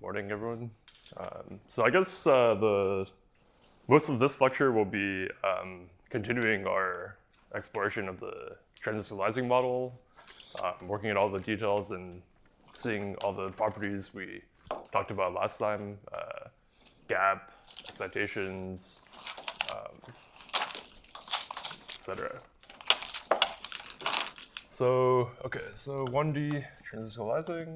Morning, everyone. So I guess the most of this lecture will be continuing our exploration of the transistalizing model, working at all the details and seeing all the properties we talked about last time, gap, excitations, etc. So, okay, so 1D transistalizing.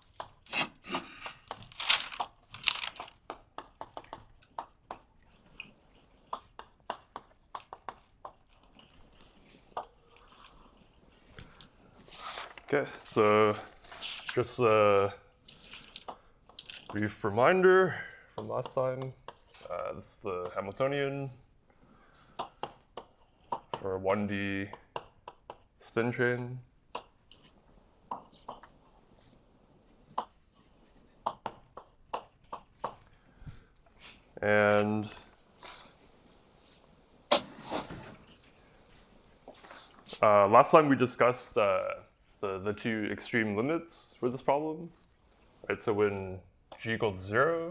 Okay, so just a brief reminder from last time. This is the Hamiltonian for 1D spin chain. And last time we discussed the two extreme limits for this problem. Right, so when g equals 0,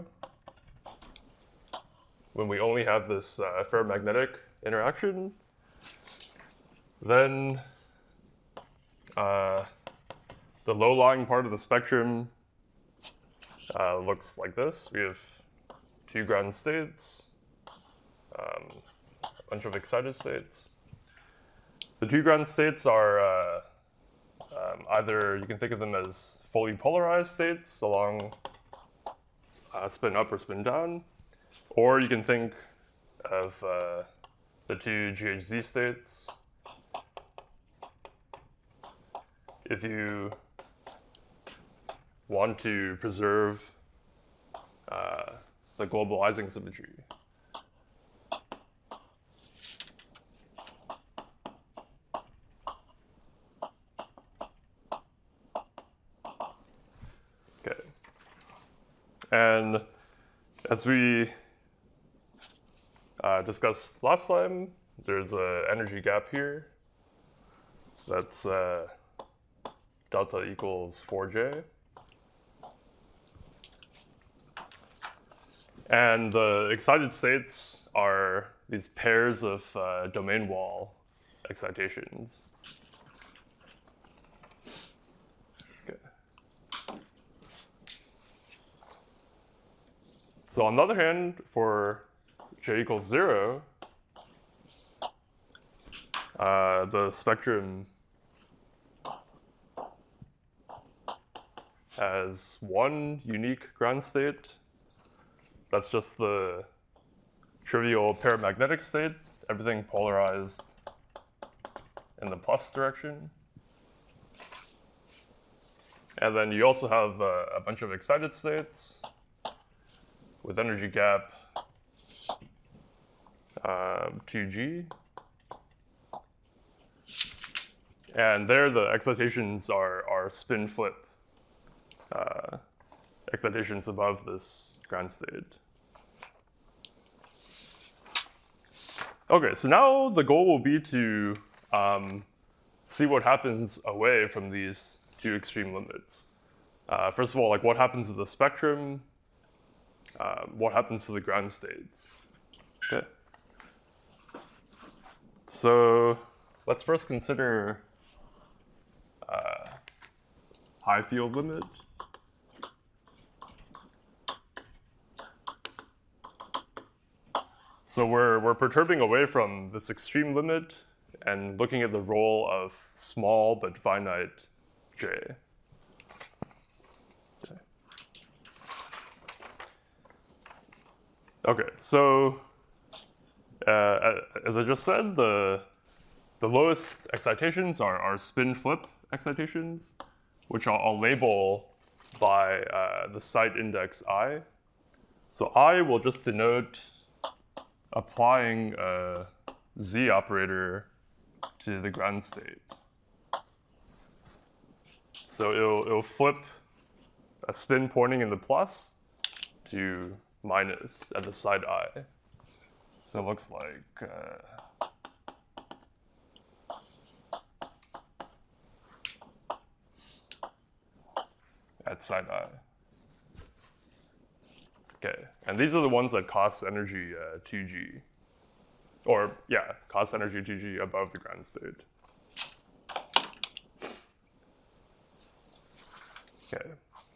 when we only have this ferromagnetic interaction, then the low-lying part of the spectrum looks like this. We have two ground states, a bunch of excited states. The two ground states are either, you can think of them as fully polarized states along spin up or spin down, or you can think of the two GHZ states. If you want to preserve the global Ising symmetry. Okay. And as we discussed last time, there's an energy gap here. That's delta equals 4J. And the excited states are these pairs of domain wall excitations. Okay. So on the other hand, for j equals 0, the spectrum has one unique ground state. That's just the trivial paramagnetic state, everything polarized in the plus direction. And then you also have a bunch of excited states with energy gap 2G. And there the excitations are spin flip excitations above this ground state. Okay, so now the goal will be to see what happens away from these two extreme limits. First of all, like what happens to the spectrum? What happens to the ground states? Okay. So let's first consider high field limit. So we're perturbing away from this extreme limit and looking at the role of small but finite j. Okay, so as I just said, the lowest excitations are spin flip excitations, which I'll label by the site index I. So I will just denote applying a z operator to the ground state. So it'll flip a spin pointing in the plus to minus at the side I. So it looks like at side I. Okay, and these are the ones that cost energy 2G. Or, yeah, cost energy 2G above the ground state. Okay.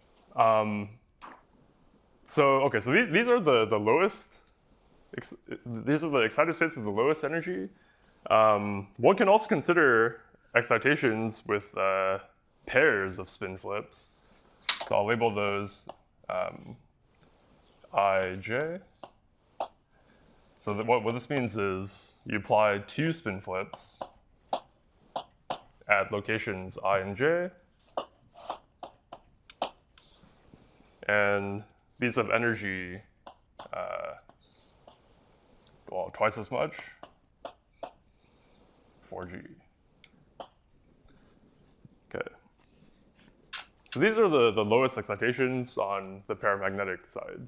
So these are the lowest, these are the excited states with the lowest energy. One can also consider excitations with pairs of spin flips. So I'll label those ij. So that what this means is you apply 2 spin flips at locations I and j, and these have energy, well, twice as much, 4G. Okay. So these are the lowest excitations on the paramagnetic side.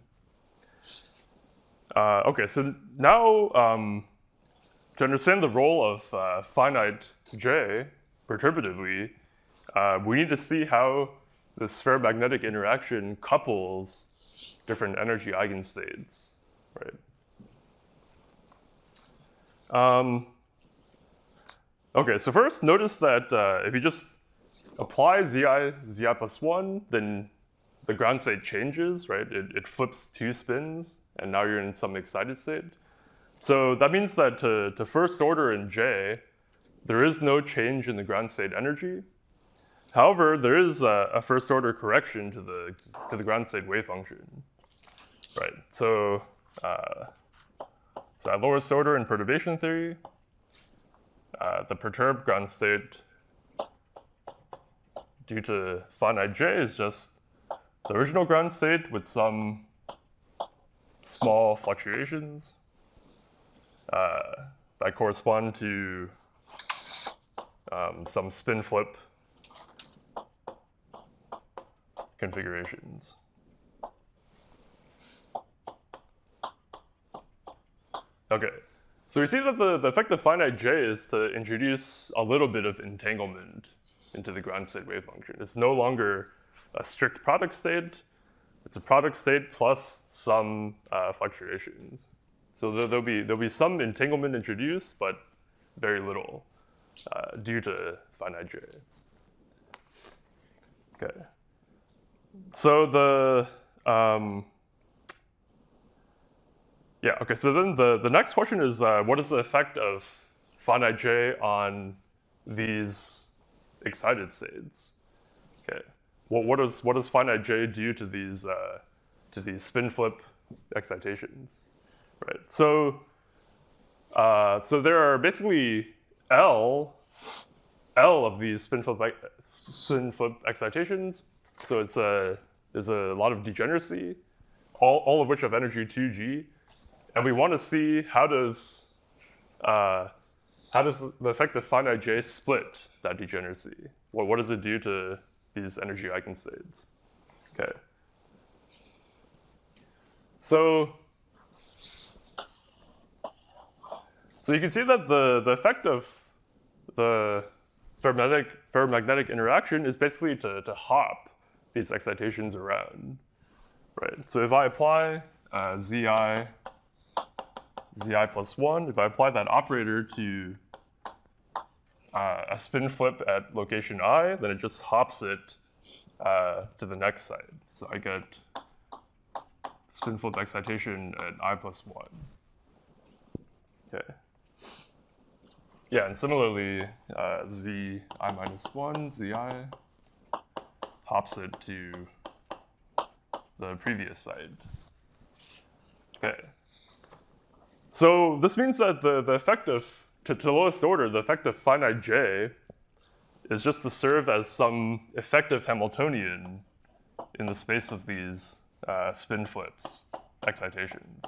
Okay, so now to understand the role of finite J perturbatively, we need to see how this ferromagnetic interaction couples different energy eigenstates, right? Okay, so first notice that if you just apply Zi plus 1, then the ground state changes, right? It flips 2 spins, and now you're in some excited state. So that means that to first order in J, there is no change in the ground state energy. However, there is a first order correction to the ground state wave function, right? So at lowest order in perturbation theory, the perturbed ground state due to finite J is just the original ground state with some small fluctuations that correspond to some spin flip configurations. Okay, so we see that the effect of finite J is to introduce a little bit of entanglement into the ground state wave function. It's no longer a strict product state. It's a product state plus some fluctuations. So there'll be some entanglement introduced, but very little due to finite J. Okay. So yeah, okay, so then the next question is what is the effect of finite J on these excited states? Okay, what does finite J do to these spin flip excitations, right? So there are basically L of these spin flip excitations. So there's a lot of degeneracy, all of which have energy 2G, and we want to see how does the effect of finite J split that degeneracy? What does it do to these energy eigenstates? Okay. So you can see that the effect of the ferromagnetic interaction is basically to hop these excitations around, right? So if I apply Zi plus 1, if I apply that operator to a spin flip at location I, then it just hops it to the next side. So I get spin flip excitation at I plus 1. Okay. Yeah, and similarly, Zi minus 1, Zi hops it to the previous side. Okay. So this means that the effect of, to lowest order, the effect of finite J is just to serve as some effective Hamiltonian in the space of these spin flips excitations.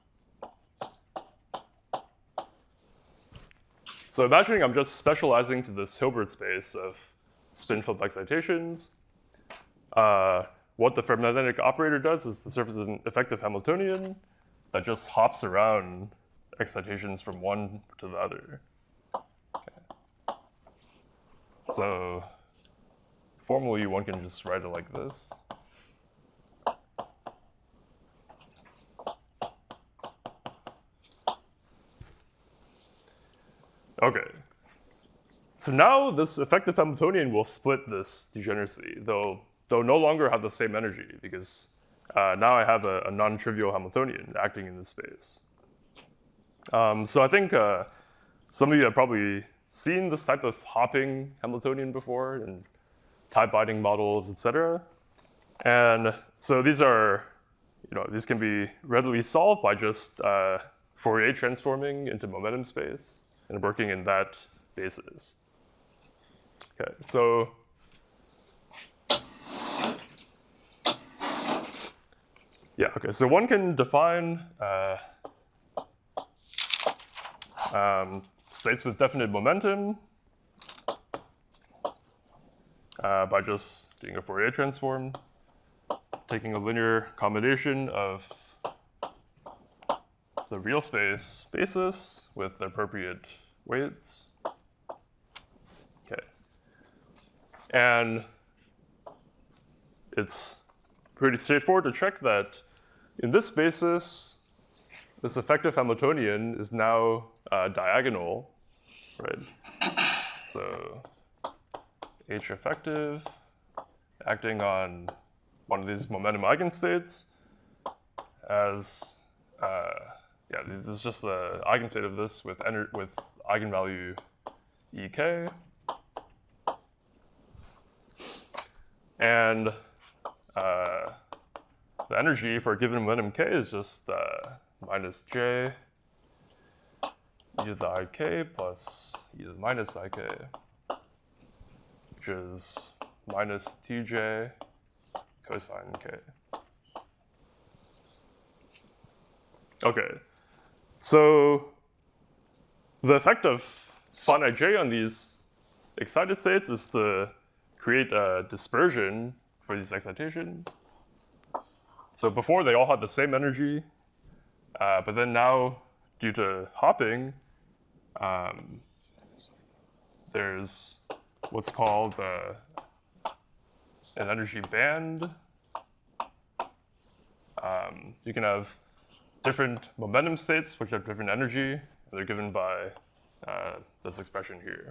So imagining I'm just specializing to this Hilbert space of spin flip excitations, what the ferromagnetic operator does is to serve as an effective Hamiltonian that just hops around excitations from one to the other. Okay. So formally, one can just write it like this. Okay. So now this effective Hamiltonian will split this degeneracy. They'll no longer have the same energy because now I have a non-trivial Hamiltonian acting in this space. So I think some of you have probably seen this type of hopping Hamiltonian before in type binding models, etc. And so these are, these can be readily solved by just Fourier transforming into momentum space and working in that basis. Okay, so so one can define states with definite momentum by just doing a Fourier transform, taking a linear combination of the real space basis with the appropriate weights. Okay. And it's pretty straightforward to check that in this basis, this effective Hamiltonian is now diagonal, right? So H effective acting on one of these momentum eigenstates as, this is just the eigenstate of this with eigenvalue Ek. And the energy for a given momentum k is just minus j e to the ik plus e to the minus ik, which is minus tj cosine k. Okay, so the effect of finite j on these excited states is to create a dispersion for these excitations. So before they all had the same energy, but then now, due to hopping, there's what's called an energy band. You can have different momentum states which have different energy, and they're given by this expression here.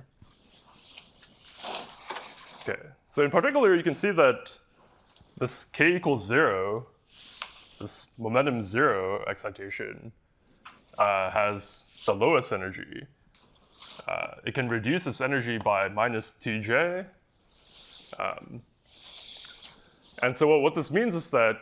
Okay, so in particular, you can see that this k equals 0, this momentum 0 excitation, has the lowest energy. It can reduce its energy by minus tj. And so what this means is that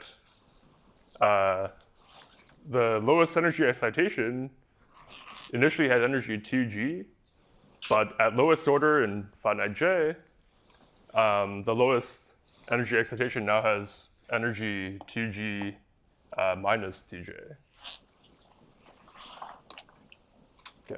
the lowest energy excitation initially had energy 2g, but at lowest order in finite j, the lowest energy excitation now has energy 2g minus tj. Okay.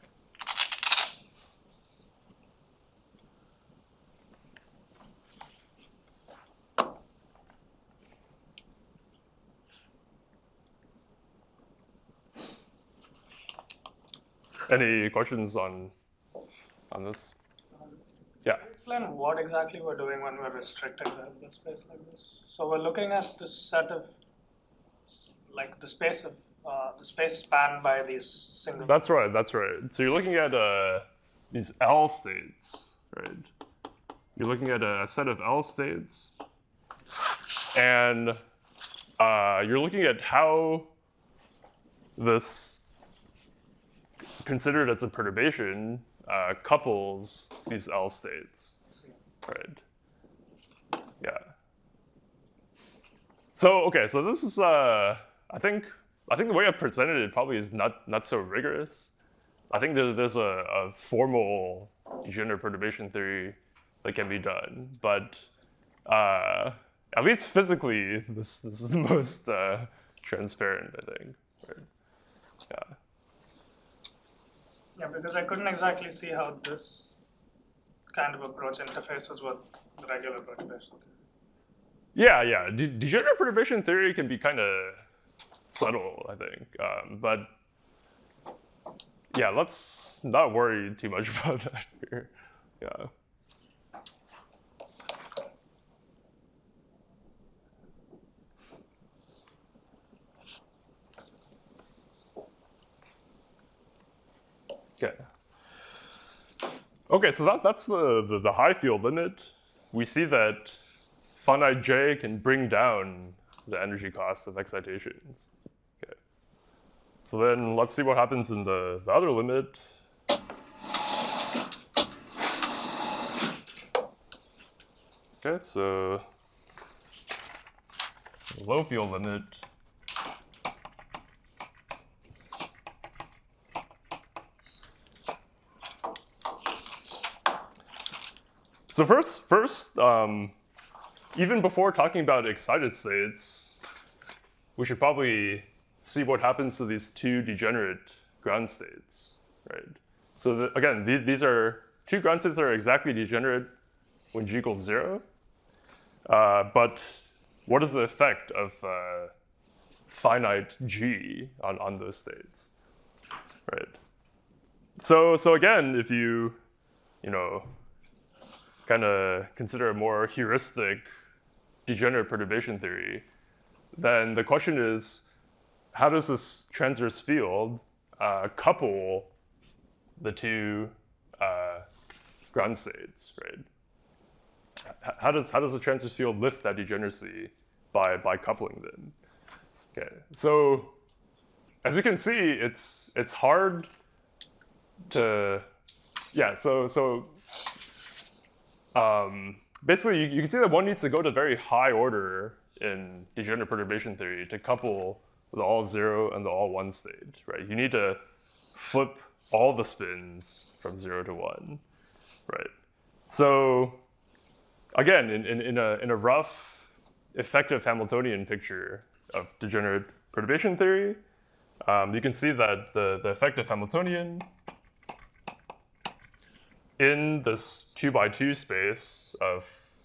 Any questions on this? Yeah. Explain what exactly we're doing when we're restricting the space like this. So we're looking at this set of, like the space spanned by these single. That's right. So you're looking at these L states, right? You're looking at a set of L states, and you're looking at how this, considered as a perturbation, couples these L states, right? Yeah. So okay, so this is I think the way I presented it probably is not so rigorous. I think there's a formal degenerate perturbation theory that can be done, but at least physically, this is the most transparent, I think. Right? Yeah. Yeah, because I couldn't exactly see how this kind of approach interfaces with the regular perturbation theory. Yeah. Degenerate perturbation theory can be kind of subtle, I think. But yeah, let's not worry too much about that here. Yeah. Okay. Okay, so that's the high field limit. We see that finite J can bring down the energy cost of excitations. Okay. So then let's see what happens in the other limit. Okay, so low field limit. So first, even before talking about excited states, we should probably see what happens to these two degenerate ground states, right? So again, these are two ground states that are exactly degenerate when G equals 0. But what is the effect of finite G on those states, right? So again, if you kind of consider a more heuristic degenerate perturbation theory, then the question is, how does this transverse field couple the two ground states, right? How does the transverse field lift that degeneracy by coupling them? Okay, so as you can see, it's hard to basically you can see that one needs to go to very high order in degenerate perturbation theory to couple the all 0 and the all 1 state, right? You need to flip all the spins from 0 to 1, right? So again, in a rough effective Hamiltonian picture of degenerate perturbation theory, you can see that the effective Hamiltonian in this 2x2 space of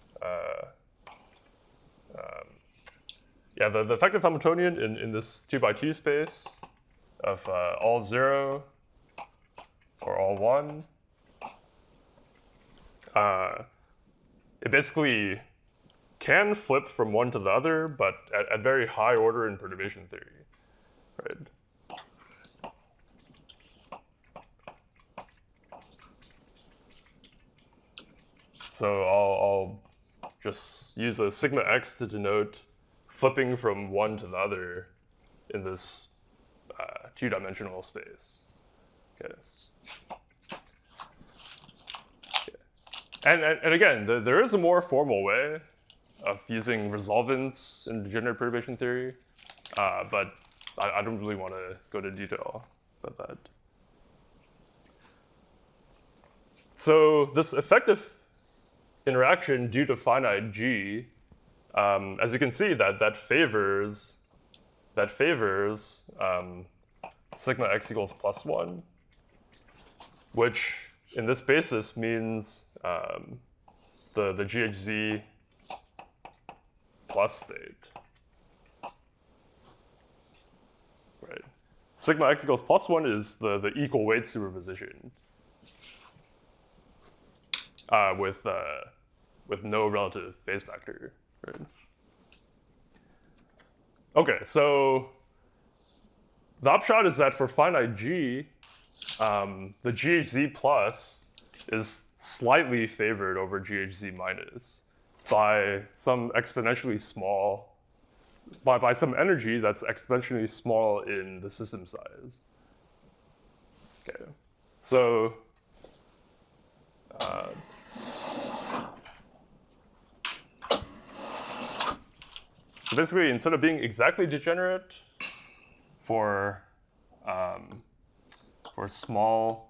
the effective Hamiltonian in this 2x2 space of all 0 or all 1, it basically can flip from one to the other, but at very high order in perturbation theory, right? So I'll just use a sigma x to denote flipping from one to the other in this two-dimensional space. Okay. And again, there is a more formal way of using resolvents in degenerate perturbation theory, but I don't really want to go into detail about that. So this effective interaction due to finite G, as you can see, that favors sigma x equals +1, which in this basis means the GHZ plus state, right? Sigma x equals +1 is the equal weight superposition with no relative phase factor, right? Okay, so the upshot is that for finite G, the GHZ plus is slightly favored over GHZ minus by some exponentially small, by some energy that's exponentially small in the system size. Okay, so so basically, instead of being exactly degenerate for small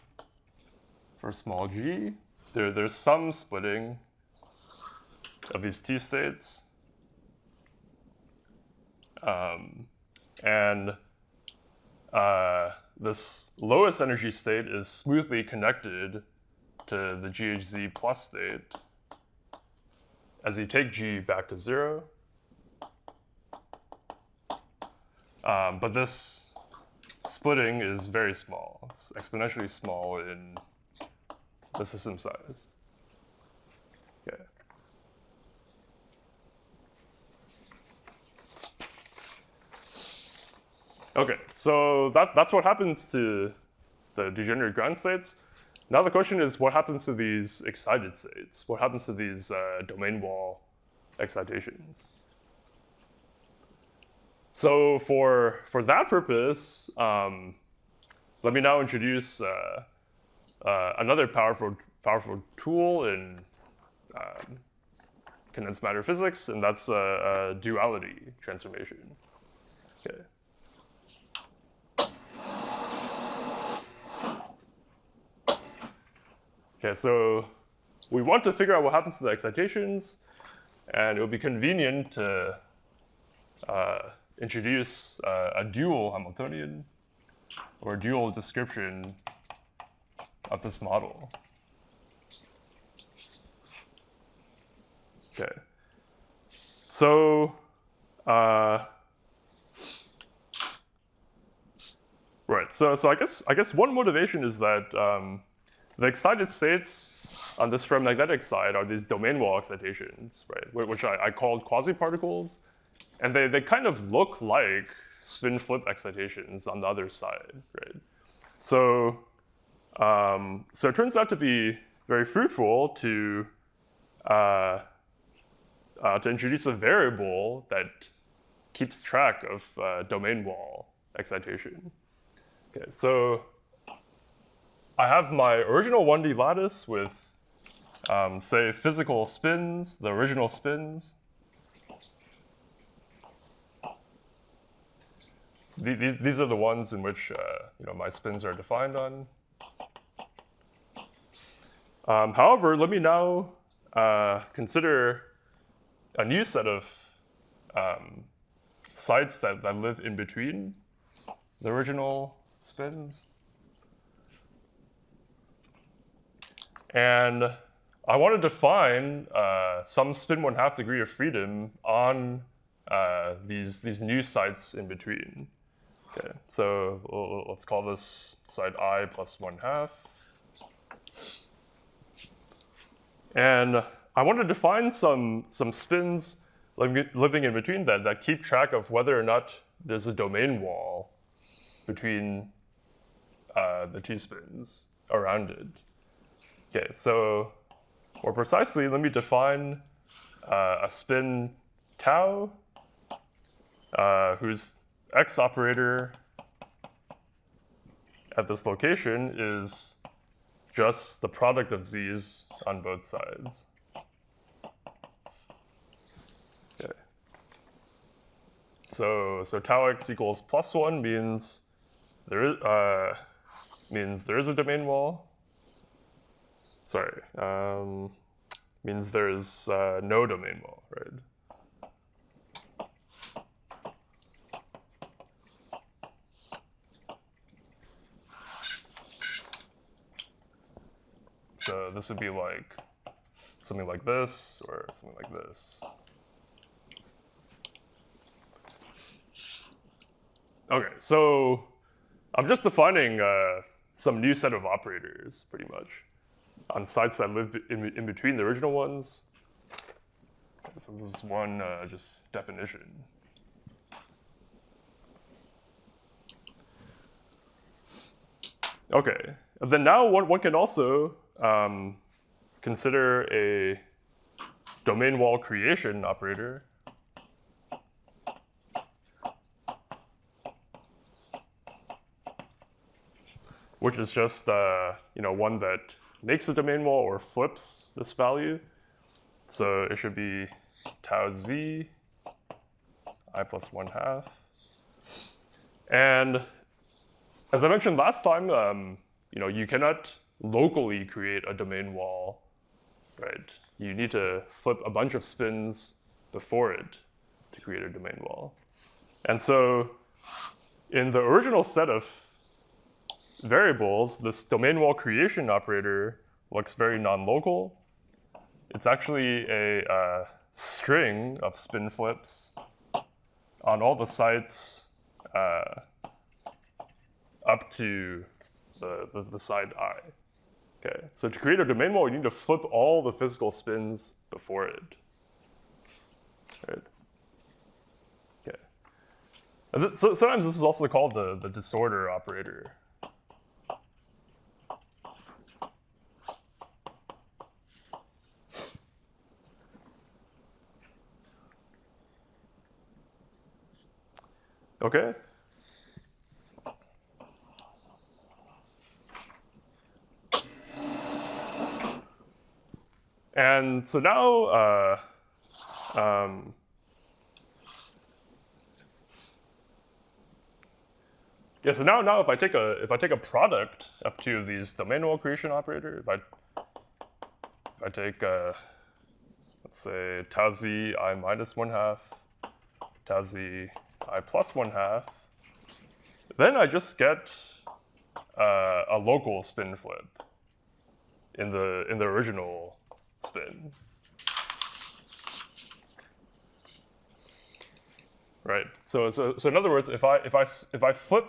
g, there's some splitting of these two states, and this lowest energy state is smoothly connected to the GHZ plus state as you take G back to 0. But this splitting is very small. It's exponentially small in the system size. Okay. Okay, so that's what happens to the degenerate ground states. now the question is, what happens to these excited states? What happens to these domain wall excitations? So for that purpose, let me now introduce another powerful tool in condensed matter physics, and that's a duality transformation. Okay. Okay, so we want to figure out what happens to the excitations, and it would be convenient to introduce a dual Hamiltonian or dual description of this model. Okay, so right, so I guess one motivation is that the excited states on this ferromagnetic side are these domain wall excitations, right? Which I called quasi-particles, and they kind of look like spin flip excitations on the other side, right? So it turns out to be very fruitful to introduce a variable that keeps track of domain wall excitation. Okay, so I have my original 1D lattice with, say, physical spins, the original spins. These are the ones in which my spins are defined on. However, let me now consider a new set of sites that live in between the original spins. And I want to define some spin 1/2 degree of freedom on these new sites in between. Okay, so let's call this site I plus 1/2. And I want to define some spins living in between that keep track of whether or not there's a domain wall between the two spins around it. Okay, so more precisely, let me define a spin tau whose x operator at this location is just the product of z's on both sides. Okay. So tau x equals +1 means there is a domain wall. Sorry, means there's no domain wall, right? So this would be like something like this or something like this. Okay, so I'm just defining some new set of operators, pretty much, on sites that live in between the original ones. So this is one just definition. Okay, and then now one can also consider a domain wall creation operator. Which is just one that makes a domain wall or flips this value. So it should be tau z I plus 1/2. And as I mentioned last time, you cannot locally create a domain wall, right? You need to flip a bunch of spins before it to create a domain wall. And so in the original set of variables, this domain wall creation operator looks very non-local. It's actually a string of spin flips on all the sites up to the side I. Okay, so to create a domain wall, you need to flip all the physical spins before it. Right? Okay. And so sometimes this is also called the disorder operator. Okay. And so now, yeah. So now, if I take a product of two of these domain wall creation operator, if I take let's say tau z I minus 1/2, tau z I plus 1/2, then I just get a local spin flip in the original spin. Right. So in other words, if I flip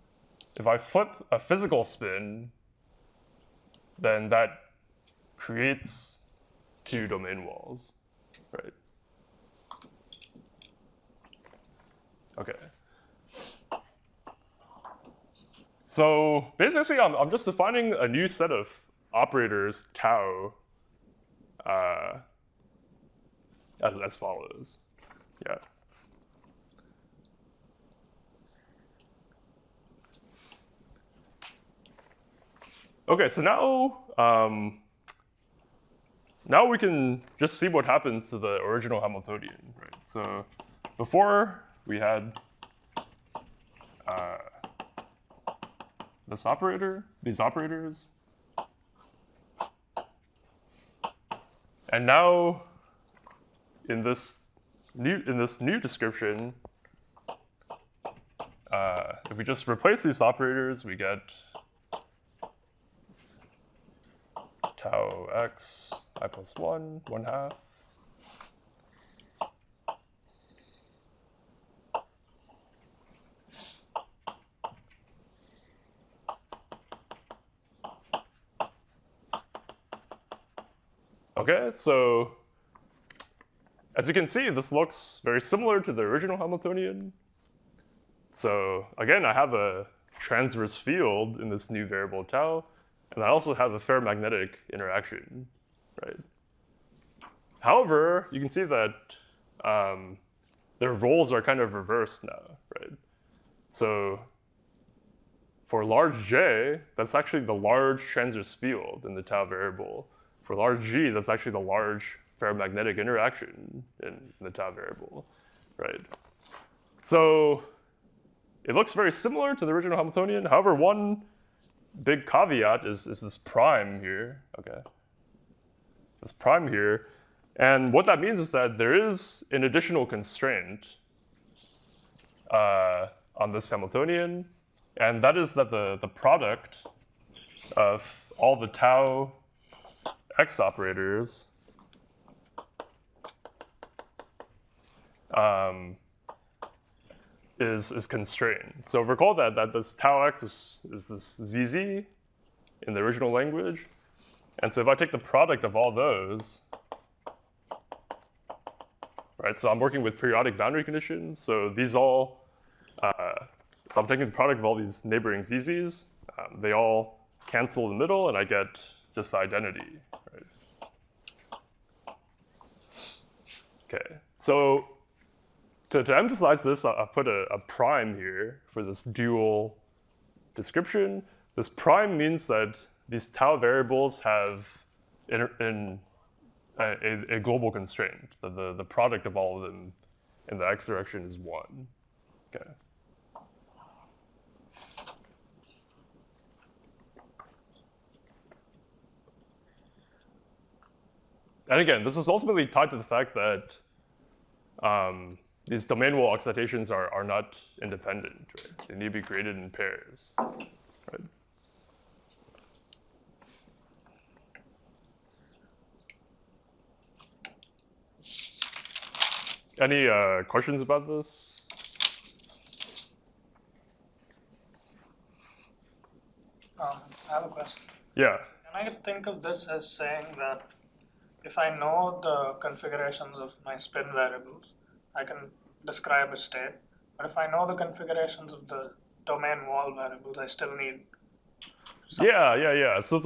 a physical spin, then that creates two domain walls, right? Okay. So basically, I'm just defining a new set of operators tau as follows. Yeah. Okay, so now we can just see what happens to the original Hamiltonian, right? So before we had this operator, these operators, and now in this new description, if we just replace these operators, we get tau x I plus 1, 1/2. Okay, so as you can see, this looks very similar to the original Hamiltonian. So again, I have a transverse field in this new variable tau, and I also have a ferromagnetic interaction, right? However, you can see that their roles are kind of reversed now, right? So for large J, that's actually the large transverse field in the tau variable. For large G, that's actually the large ferromagnetic interaction in the tau variable, right? So it looks very similar to the original Hamiltonian. However, one big caveat is this prime here, okay? This prime here. And what that means is that there is an additional constraint on this Hamiltonian, and that is that the product of all the tau x operators is constrained. So recall that this tau x is this zz in the original language. And so if I take the product of all those, right, so I'm working with periodic boundary conditions. So these all, so I'm taking the product of all these neighboring zz's. They all cancel in the middle, and I get just the identity, right? Okay, so to emphasize this, I'll put a prime here for this dual description. This prime means that these tau variables have a global constraint. The product of all of them in the x direction is 1. Okay. And again, this is ultimately tied to the fact that these domain wall excitations are not independent, right? They need to be created in pairs, right? Any questions about this? I have a question. Yeah. Can I think of this as saying that if I know the configurations of my spin variables, I can describe a state. But if I know the configurations of the domain wall variables, I still need something. Yeah. So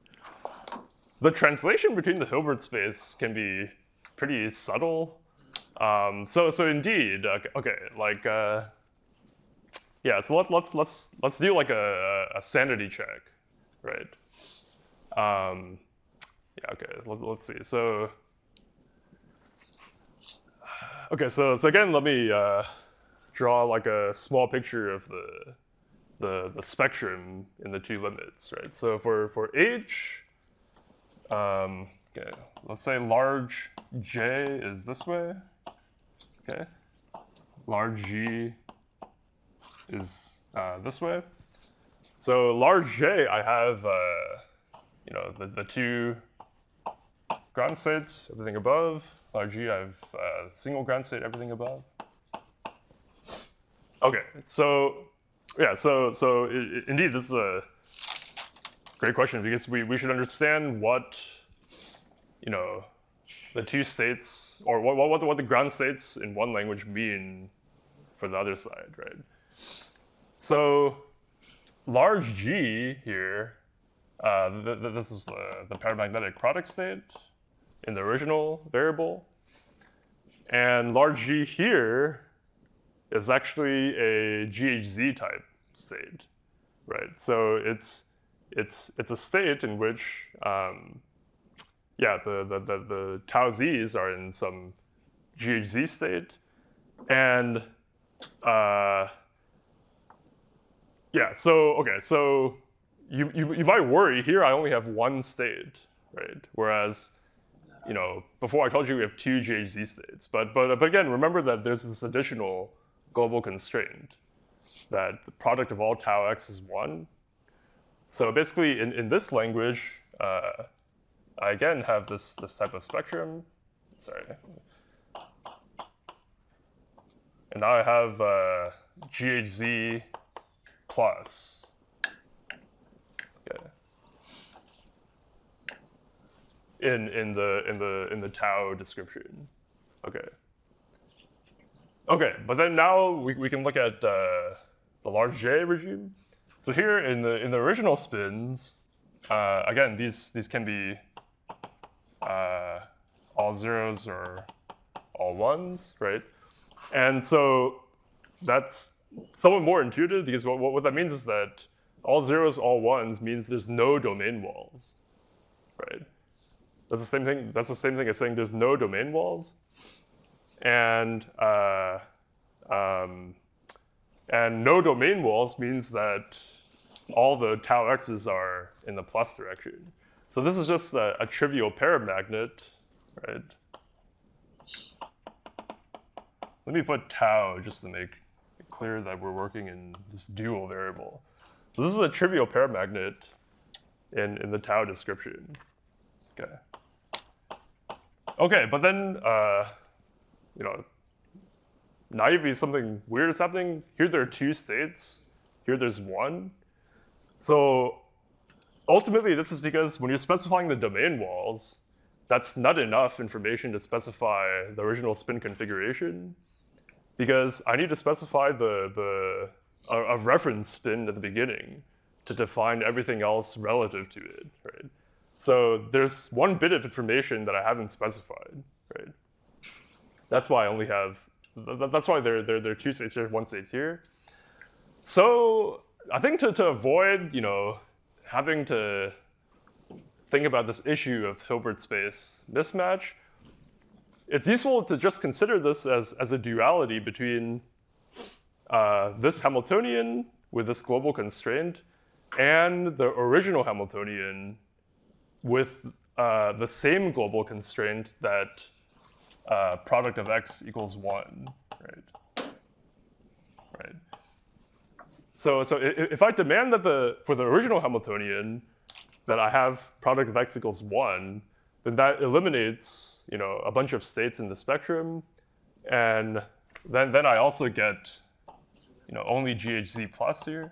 the translation between the Hilbert space can be pretty subtle. So indeed, okay, like yeah. So let's do like a sanity check, right? Yeah. Okay. Let's see. So okay. So again, let me draw like a small picture of the spectrum in the two limits, right? So for H, okay, let's say large J is this way. Okay, large G is this way. So large J, I have you know the two ground states, everything above. Large G, I have single ground state, everything above. Okay, so yeah, so indeed, this is a great question because we should understand what you know the two states or what the ground states in one language mean for the other side, right? So large G here, this is the paramagnetic product state in the original variable, and large G here is actually a GHZ type state, right? So it's a state in which yeah, the tau z's are in some GHZ state, and yeah, so okay, so you might worry here. I only have one state, right? Whereas you know before I told you we have two GHZ states, but again, remember that there's this additional global constraint that the product of all tau x is 1. So basically, in this language, I again have this type of spectrum. Sorry. And now I have GHZ plus. Okay. In the tau description. Okay. Okay, but then now we can look at the large J regime. So here in the original spins, again these can be all zeros or all ones, right? And so that's somewhat more intuitive because what that means is that all zeros, all ones means there's no domain walls, right? That's the same thing. That's the same thing as saying there's no domain walls, and no domain walls means that all the tau x's are in the plus direction. So this is just a trivial paramagnet, right? Let me put tau just to make it clear that we're working in this dual variable. So this is a trivial paramagnet in the tau description. Okay. Okay, but then you know, naively something weird is happening. Here there are two states. Here there's one. So ultimately, this is because when you're specifying the domain walls, that's not enough information to specify the original spin configuration, because I need to specify a reference spin at the beginning to define everything else relative to it, right? So there's one bit of information that I haven't specified, right? That's why I only have. That's why there are two states here, one state here. So I think to avoid, you know, having to think about this issue of Hilbert space mismatch, it's useful to just consider this as a duality between this Hamiltonian with this global constraint and the original Hamiltonian with the same global constraint that product of x equals 1, right? Right. So if I demand that for the original Hamiltonian that I have product of x equals 1, then that eliminates, you know, a bunch of states in the spectrum, and then I also get, you know, only GHZ plus here,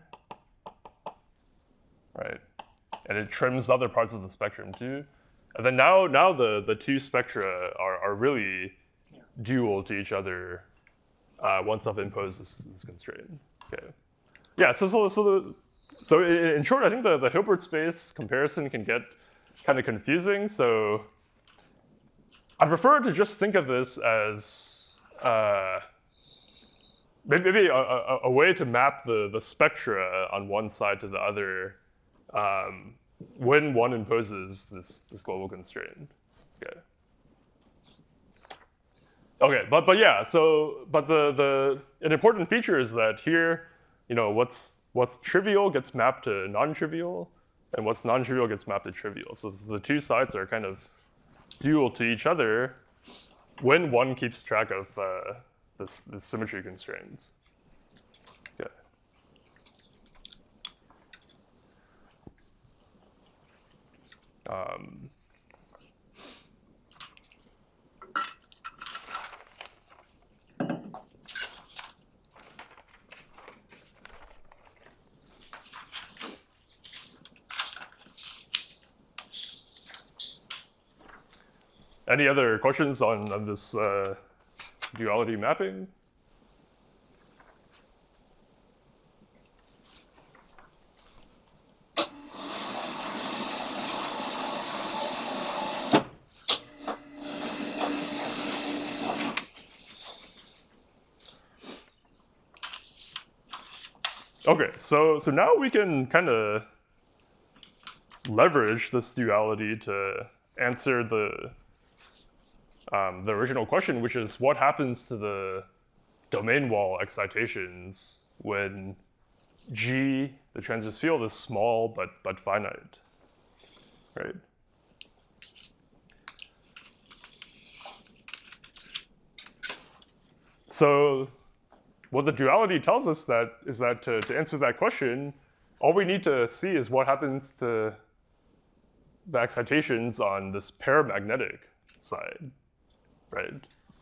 right? And it trims other parts of the spectrum too. And then now the two spectra are really dual to each other once I've imposed this constraint. Okay. Yeah. So in short, I think the Hilbert space comparison can get kind of confusing. So I prefer to just think of this as maybe a way to map the spectra on one side to the other when one imposes this global constraint. Okay. Okay, but yeah, so but an important feature is that here, what's trivial gets mapped to non-trivial, and what's non-trivial gets mapped to trivial. So the two sides are kind of dual to each other when one keeps track of this symmetry constraints. Okay. Any other questions on this duality mapping? Okay, so now we can kind of leverage this duality to answer the original question, which is what happens to the domain wall excitations when G, the transverse field, is small but finite, right? So what the duality tells us is that to answer that question, all we need to see is what happens to the excitations on this paramagnetic side, right?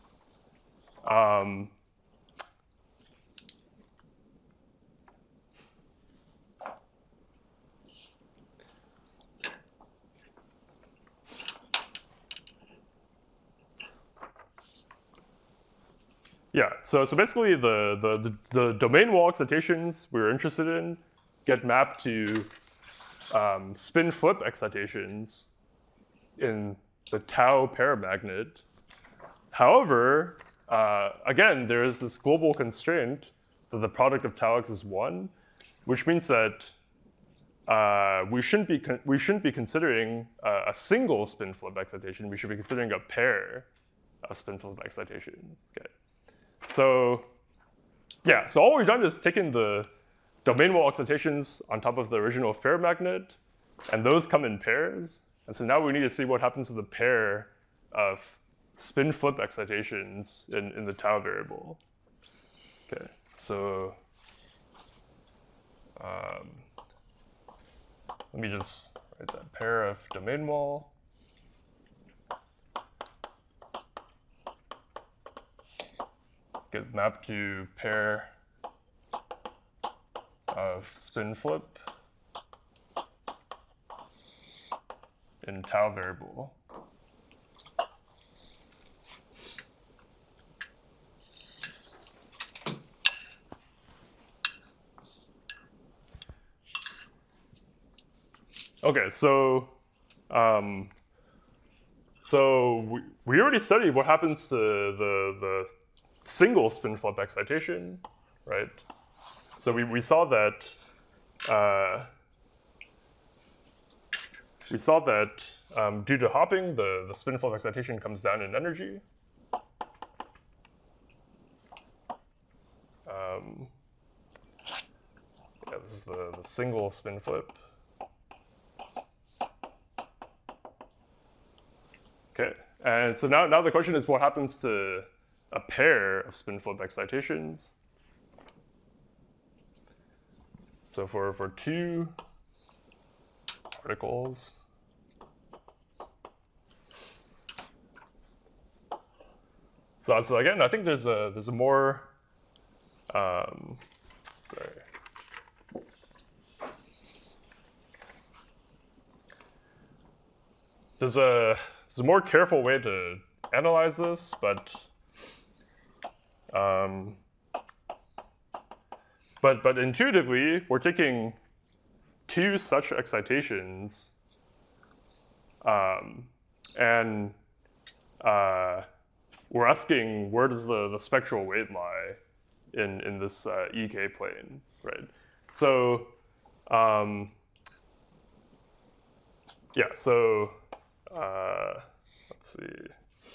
Yeah, so basically the domain wall excitations we're interested in get mapped to spin flip excitations in the tau paramagnet. However, again, there is this global constraint that the product of tau x is 1, which means that we shouldn't be considering a single spin flip excitation. We should be considering a pair of spin flip excitations. Okay. So yeah, so all we've done is taken the domain wall excitations on top of the original ferromagnet, and those come in pairs. And so now we need to see what happens to the pair of spin flip excitations in the tau variable. Okay, so let me just write that pair of domain wall. Get mapped to pair of spin flip in tau variable. Okay, so we already studied what happens to the single spin flip excitation, right? So we saw that due to hopping, the spin flip excitation comes down in energy. Yeah, this is the single spin flip. Okay, and so now the question is what happens to a pair of spin flip excitations. So for two particles, so again, I think there's a more there's a more careful way to analyze this, but intuitively, we're taking two such excitations and we're asking where does the spectral weight lie in this EK plane, right? So yeah, so let's see.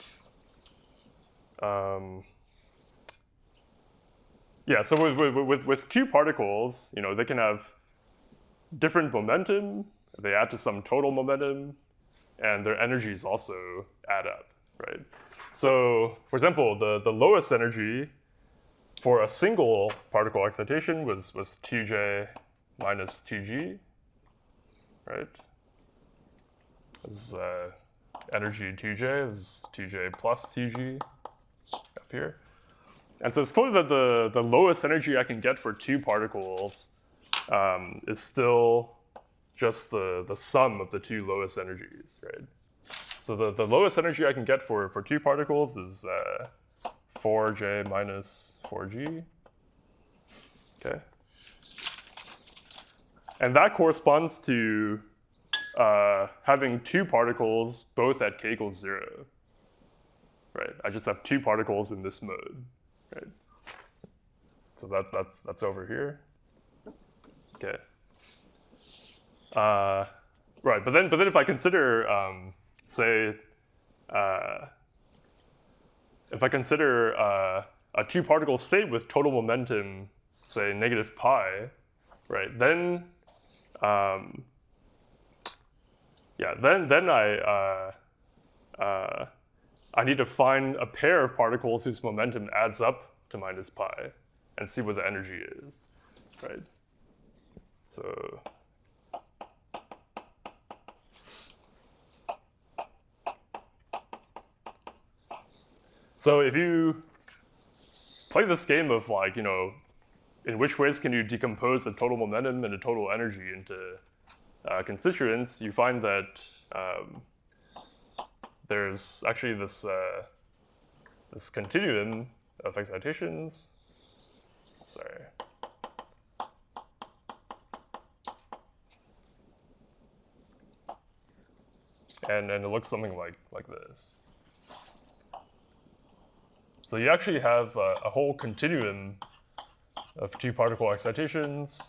Yeah, so with two particles, you know, they can have different momentum. They add to some total momentum, and their energies also add up, right? So, for example, the lowest energy for a single particle excitation was 2J minus 2G, right? This is energy 2J, this is 2J plus 2G up here. And so it's clear that the lowest energy I can get for two particles is still just the sum of the two lowest energies, right? So the lowest energy I can get for two particles is 4J minus 4G, okay? And that corresponds to having two particles both at k equals 0, right? I just have two particles in this mode, right? So that's over here, okay. Right, but then if I consider, say, if I consider a two-particle state with total momentum, say negative pi, right? Then, yeah, then I need to find a pair of particles whose momentum adds up to minus pi, and see what the energy is, right? So. So if you play this game of like, you know, in which ways can you decompose a total momentum and a total energy into constituents, you find that there's actually this this continuum of excitations. Sorry. And it looks something like this. So you actually have a whole continuum of two particle excitations.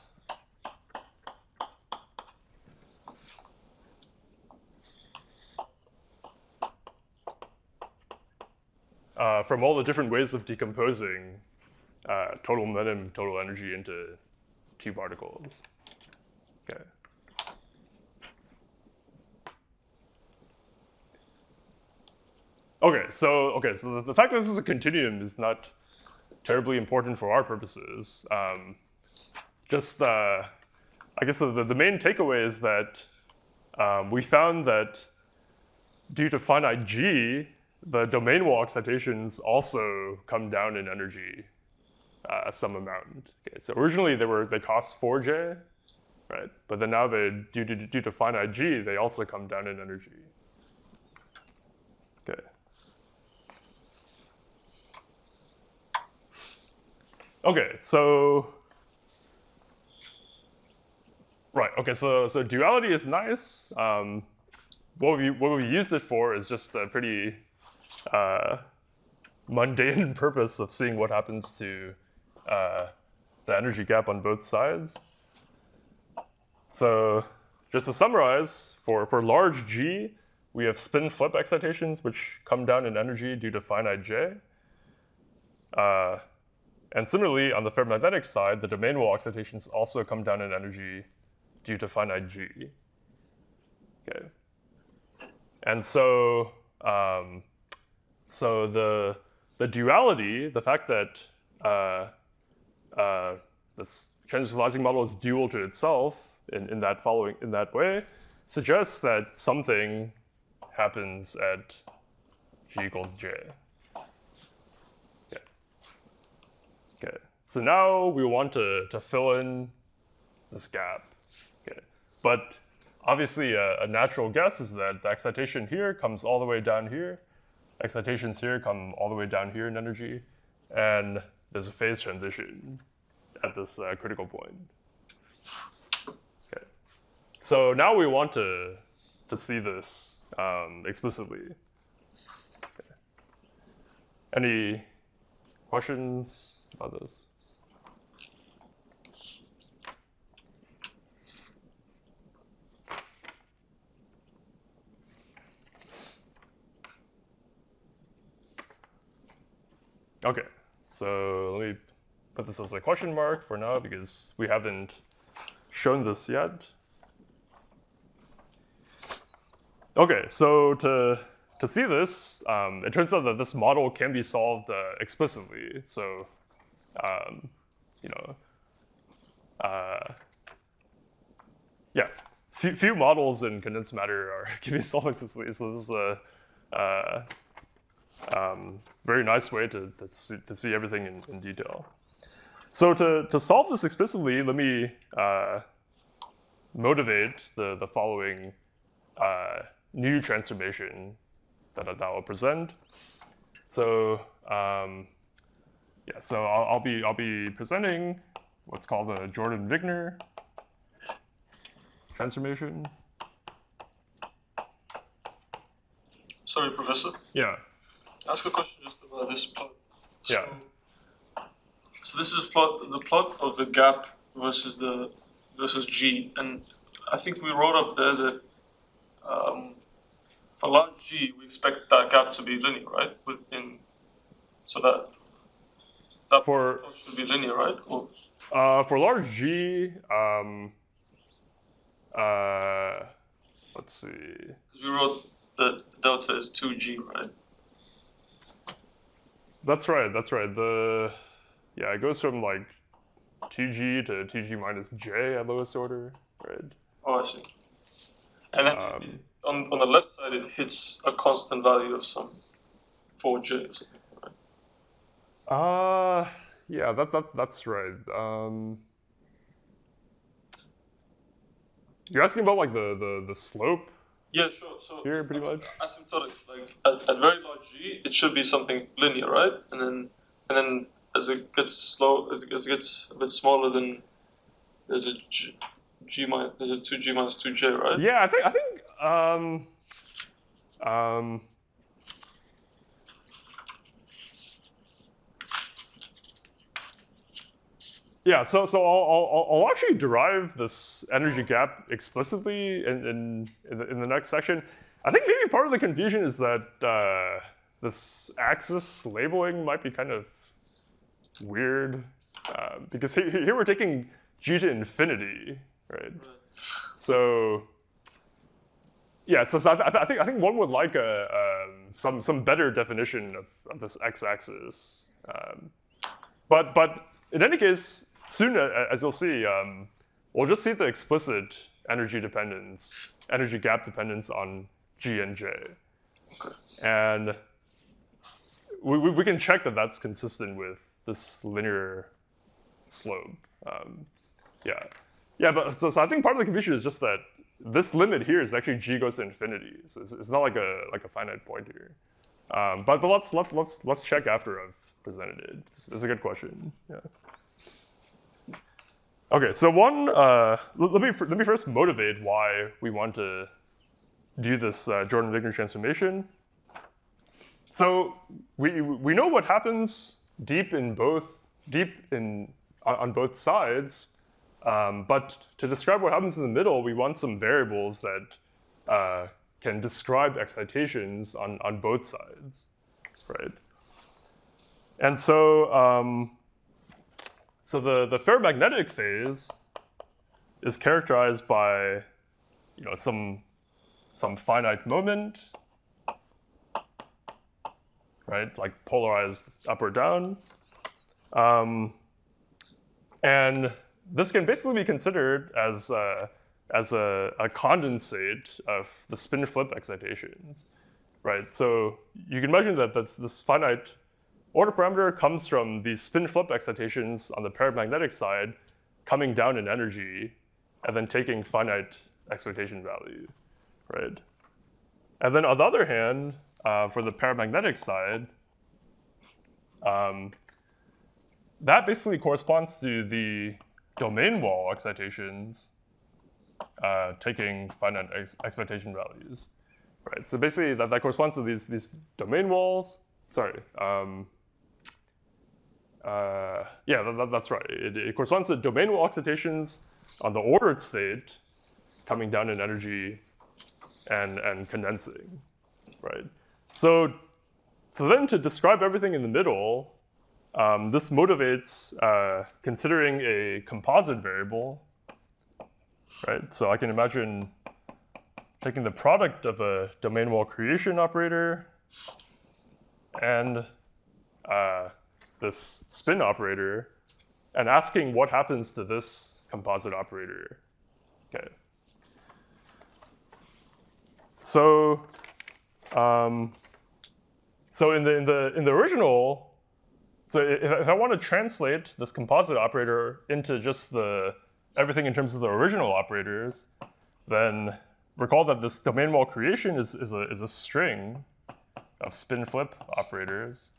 From all the different ways of decomposing total momentum, total energy into two particles. Okay. So the fact that this is a continuum is not terribly important for our purposes. I guess the main takeaway is that we found that due to finite G, the domain wall excitations also come down in energy some amount. Okay, so originally they cost 4J, right? But then now due to finite G, they also come down in energy. Okay. Okay, so right. Okay, so duality is nice. What we used it for is just a pretty mundane purpose of seeing what happens to the energy gap on both sides. So just to summarize, for large G, we have spin flip excitations which come down in energy due to finite J. And similarly, on the ferromagnetic side, the domain wall excitations also come down in energy due to finite G. Okay. And so, so the duality, the fact that this transversalizing model is dual to itself in that way, suggests that something happens at G equals J. Okay, so now we want to fill in this gap. Okay, but obviously a natural guess is that the excitation here comes all the way down here. Excitations here come all the way down here in energy, and there's a phase transition at this critical point. Okay, so now we want to see this explicitly. Any questions about this? Okay, so let me put this as a question mark for now because we haven't shown this yet. Okay, so to see this, it turns out that this model can be solved explicitly. So, yeah, few models in condensed matter can be solved explicitly. So this is a very nice way to see everything in detail. So to solve this explicitly, let me motivate the following new transformation that I'll present. So yeah, so I'll be presenting what's called the Jordan-Wigner transformation. Sorry, Professor. Yeah. Ask a question just about this plot. So, Yeah. So this is the plot of the gap versus G, and I think we wrote up there that for large G we expect that gap to be linear, right? So that For plot should be linear, right? Or, for large G, let's see. because we wrote that delta is 2G, right? That's right. Yeah, it goes from like 2G to 2G minus J at lowest order, right? Oh, I see. And then on the left side, it hits a constant value of some 4J or something, right? Yeah, that's right. You're asking about like the slope Yeah, sure. So here, pretty much. asymptotics, like at very large G, it should be something linear, right? And then as it gets as it gets a bit smaller, then there's a there's a 2G minus 2J, right? Yeah, I think yeah, so I'll actually derive this energy gap explicitly in the next section. I think maybe part of the confusion is that this axis labeling might be kind of weird because here we're taking G to infinity, right? So yeah, so I think one would like some better definition of this x-axis, but in any case, soon as you'll see, we'll just see the explicit energy gap dependence on G and J, and we can check that that's consistent with this linear slope. Yeah, but so I think part of the confusion is just that this limit here is actually G goes to infinity. So it's not like a finite point here. But let's check after I've presented it. It's a good question. Yeah. Okay, so let me first motivate why we want to do this Jordan-Wigner transformation. So we know what happens on both sides, but to describe what happens in the middle, we want some variables that can describe excitations on both sides, right? And so the ferromagnetic phase is characterized by some finite moment, right? Like polarized up or down. And this can basically be considered as a condensate of the spin flip excitations, right? So you can imagine that this finite order parameter comes from these spin flip excitations on the paramagnetic side coming down in energy and then taking finite expectation value, right? And then on the other hand, for the paramagnetic side, that basically corresponds to the domain wall excitations taking finite expectation values, right? So basically that corresponds to these domain walls sorry. Yeah, that's right. It corresponds to domain wall excitations on the ordered state coming down in energy and condensing, right? So then to describe everything in the middle, this motivates considering a composite variable, right? So I can imagine taking the product of a domain wall creation operator and this spin operator and asking what happens to this composite operator. Okay. So in the original, so if I want to translate this composite operator into just everything in terms of the original operators, then recall that this domain wall creation is a string of spin flip operators.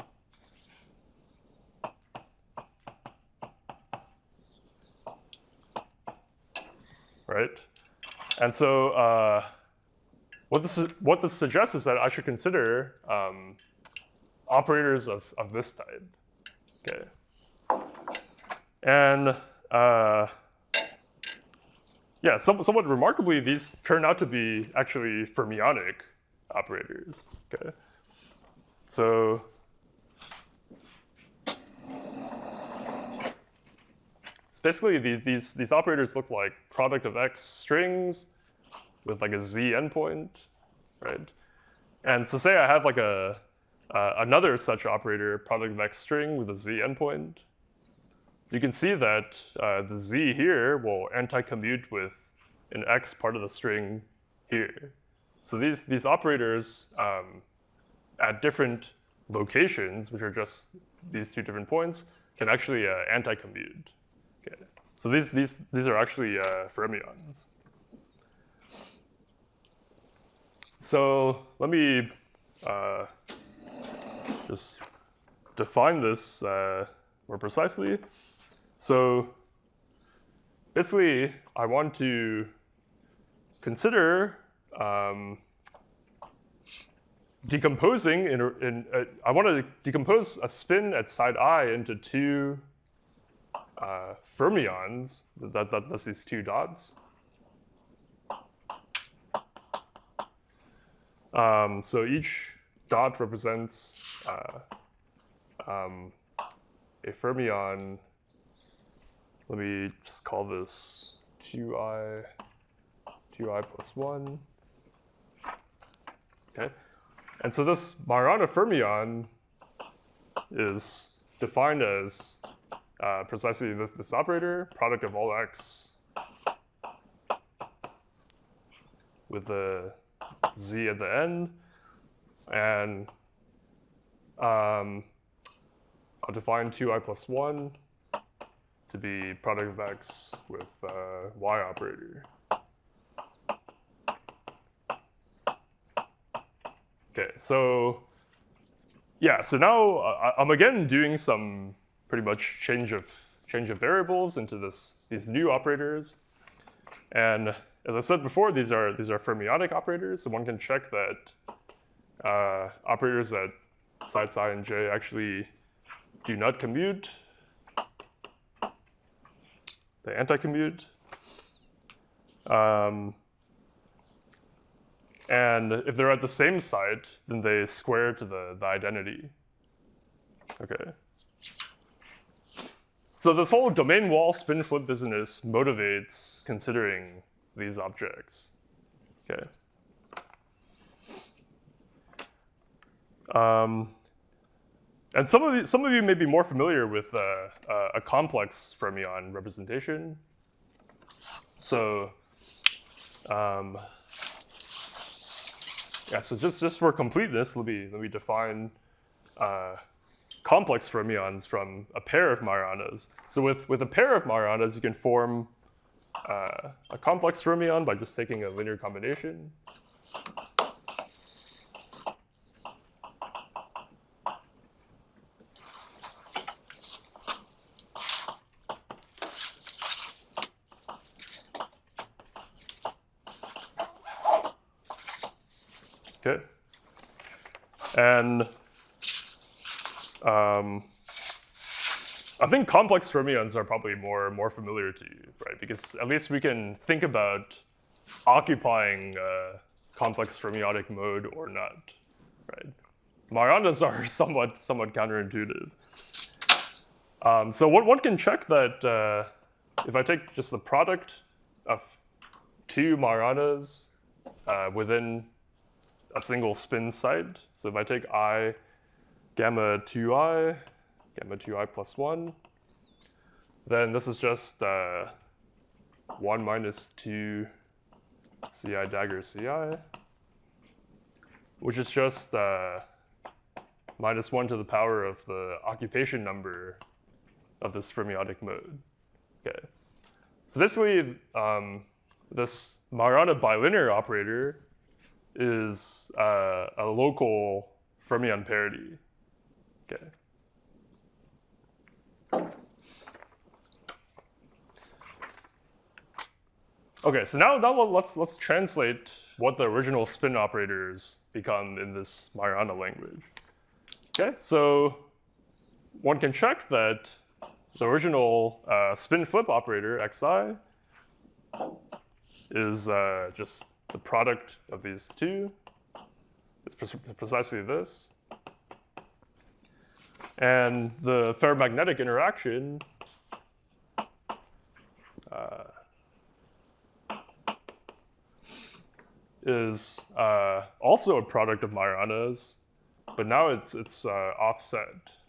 Right? And so what this suggests is that I should consider operators of this type. Okay. And yeah, somewhat remarkably, these turn out to be actually fermionic operators. Okay. So basically, these operators look like product of X strings with like a Z endpoint, right? And so say I have like another such operator, product of X string with a Z endpoint. You can see that the Z here will anti-commute with an X part of the string here. So these operators at different locations, which are just these two different points, can actually anti-commute. Okay. So these are actually fermions. So let me just define this more precisely. So basically, I want to consider decomposing I want to decompose a spin at side I into two fermions. That's these two dots. So each dot represents a fermion. Let me just call this 2i plus 1. Okay. And so this Majorana fermion is defined as precisely this operator, product of all X with the Z at the end. And I'll define 2i plus 1 to be product of X with Y operator. Okay, so yeah, so now I'm again doing some pretty much change of variables into these new operators. And as I said before, these are fermionic operators, so one can check that operators at sites I and j actually do not commute. They anti-commute. And if they're at the same site, then they square to the identity. Okay. So this whole domain wall spin flip business motivates considering these objects. Okay. And some of you may be more familiar with a complex fermion representation. So yeah, so just for completeness, let me define complex fermions from a pair of Majoranas. So with a pair of Majoranas, you can form a complex fermion by just taking a linear combination. Okay. And I think complex fermions are probably more familiar to you, right? Because at least we can think about occupying complex fermionic mode or not, right? Marianas are somewhat counterintuitive. So one can check that if I take just the product of two Marianas within a single spin site, so if I take I gamma 2i plus 1, then this is just 1 minus 2 ci dagger ci, which is just minus 1 to the power of the occupation number of this fermionic mode. Okay. So basically, this Majorana bilinear operator is a local fermion parity. Okay. Okay, so now let's translate what the original spin operators become in this Majorana language. Okay, so one can check that the original spin flip operator xi is just the product of these two. It's precisely this. And the ferromagnetic interaction is also a product of Majoranas, but now it's offset.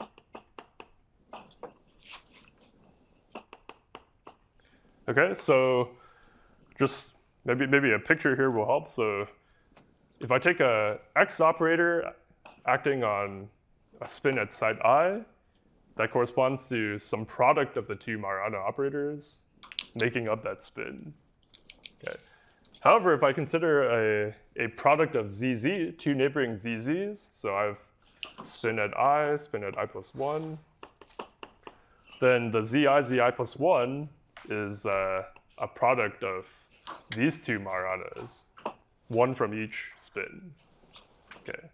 Okay, so just maybe a picture here will help. So if I take a X operator acting on a spin at site I, that corresponds to some product of the two Majorana operators making up that spin. Okay. However, if I consider a product of ZZ, two neighboring ZZs, so I have spin at I plus 1, then the ZI plus 1 is a product of these two Majораnas, one from each spin. Okay.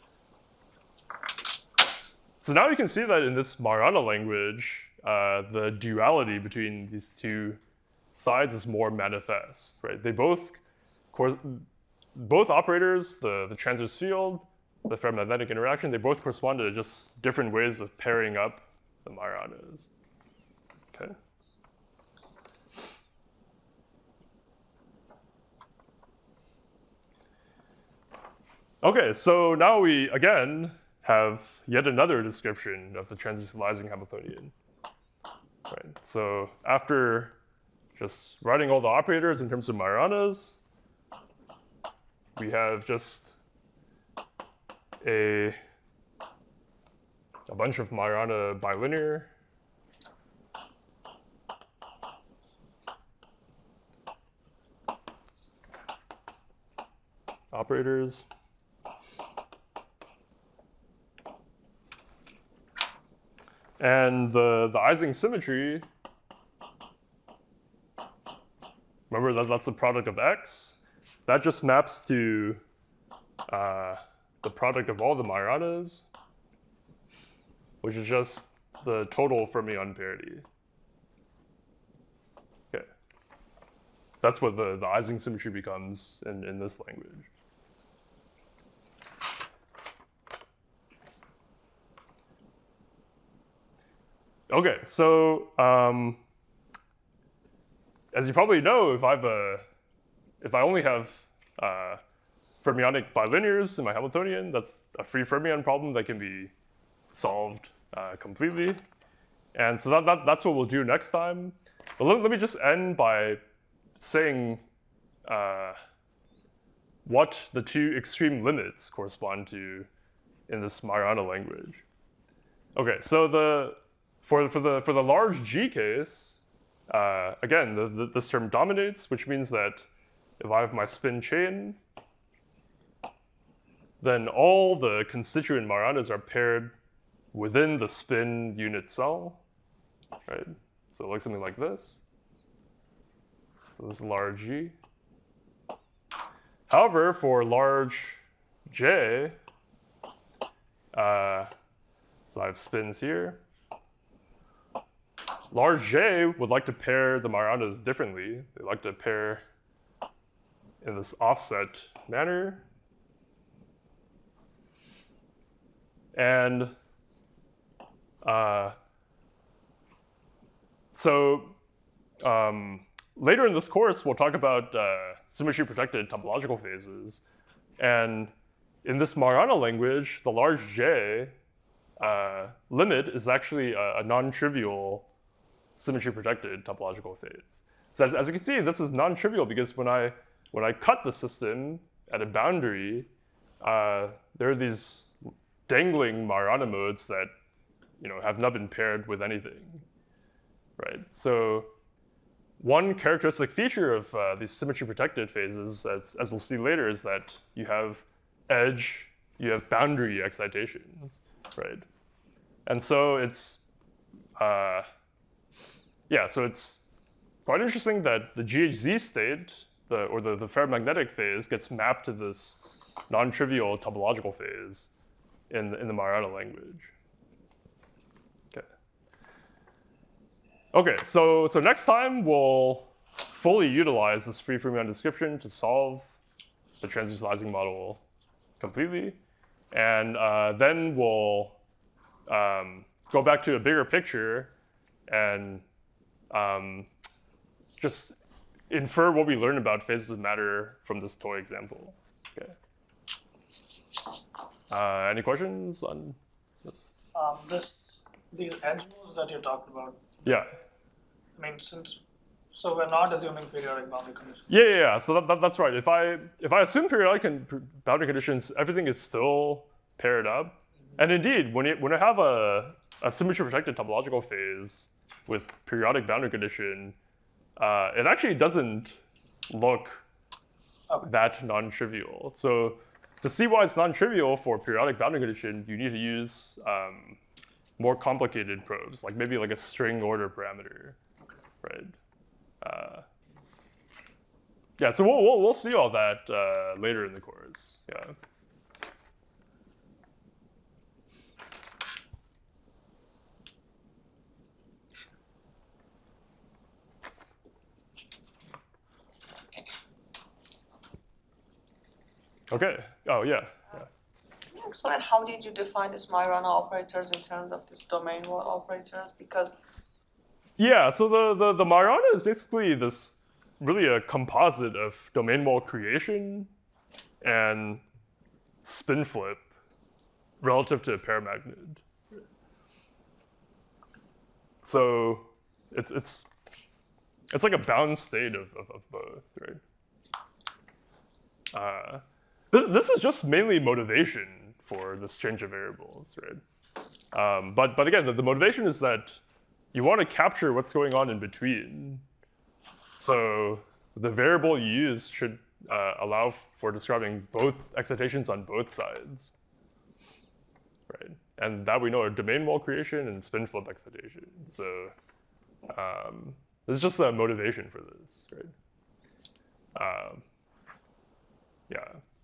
So now you can see that in this Majorana language, the duality between these two sides is more manifest, right? They both operators, the transverse field, the ferromagnetic interaction, they both correspond to just different ways of pairing up the Majoranas. Okay. Okay, so now we again have yet another description of the transversalizing Hamiltonian. Right. So after just writing all the operators in terms of Majoranas, we have just a bunch of Majorana bilinear operators. And the Ising symmetry, remember that that's the product of X. That just maps to the product of all the Majoranas, which is just the total fermion parity. Okay. That's what the Ising symmetry becomes in this language. Okay, so as you probably know, if I only have fermionic bilinears in my Hamiltonian, that's a free fermion problem that can be solved completely. And so that's what we'll do next time. But let me just end by saying what the two extreme limits correspond to in this Majorana language. Okay, so for the large G case, again, this term dominates, which means that if I have my spin chain, then all the constituent Majoranas are paired within the spin unit cell, right? So it looks something like this. So this is large G. However, for large J, so So I have spins here. Large J would like to pair the Marianas differently. They like to pair in this offset manner. And later in this course, we'll talk about symmetry-protected topological phases. And in this Mariana language, the large J limit is actually a non-trivial symmetry-protected topological phase. So as you can see, this is non-trivial because when I cut the system at a boundary, there are these dangling Mariana modes that have not been paired with anything, right? So one characteristic feature of these symmetry-protected phases, as we'll see later, is that you have edge, you have boundary excitations, right? And so it's so it's quite interesting that the GHZ state, or the ferromagnetic phase, gets mapped to this non-trivial topological phase in the Mariana language. Okay, so next time we'll fully utilize this free fermion description to solve the transversalizing model completely, and then we'll go back to a bigger picture and just infer what we learned about phases of matter from this toy example. Okay. Any questions on this? These edge modes that you talked about. Yeah. I mean, so we're not assuming periodic boundary conditions. Yeah. So that's right. If I assume periodic boundary conditions, everything is still paired up. And indeed, when you have a symmetry-protected topological phase with periodic boundary condition, it actually doesn't look that non-trivial. So to see why it's non-trivial for periodic boundary condition, you need to use more complicated probes, like maybe like a string order parameter, right? Yeah, so we'll see all that later in the course. Yeah. Okay. Oh yeah. Can you explain how did you define these Majorana operators in terms of these domain wall operators? Because yeah, so the Majorana is basically this really a composite of domain wall creation and spin flip relative to a paramagnet. So it's like a bound state of both, right? This is just mainly motivation for this change of variables, right? But again, the motivation is that you want to capture what's going on in between. So the variable you use should allow for describing both excitations on both sides, right? And that we know are domain wall creation and spin flip excitation. So there's just a motivation for this, right? Yeah.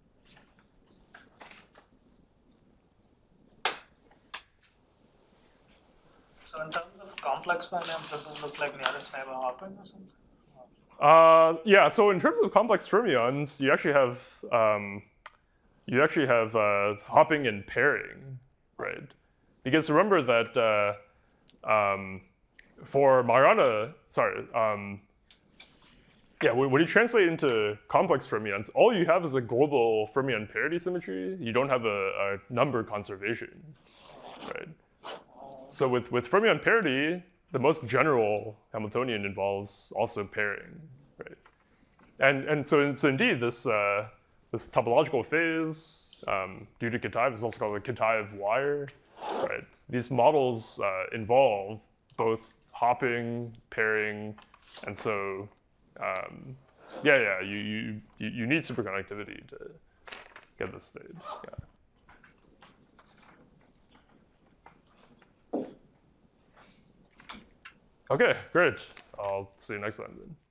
So in terms of complex fermions, does this look like nearest neighbor hopping or something? Yeah. So in terms of complex fermions, you actually have hopping and pairing, right? Because remember that for Majorana, when you translate into complex fermions, all you have is a global fermion parity symmetry. You don't have a number conservation, right? So with fermion parity, the most general Hamiltonian involves also pairing, right? And so indeed, this topological phase due to Kitaev is also called the Kitaev wire, right? These models involve both hopping, pairing, and so you need superconductivity to get this state. Yeah. Okay, great. I'll see you next time then.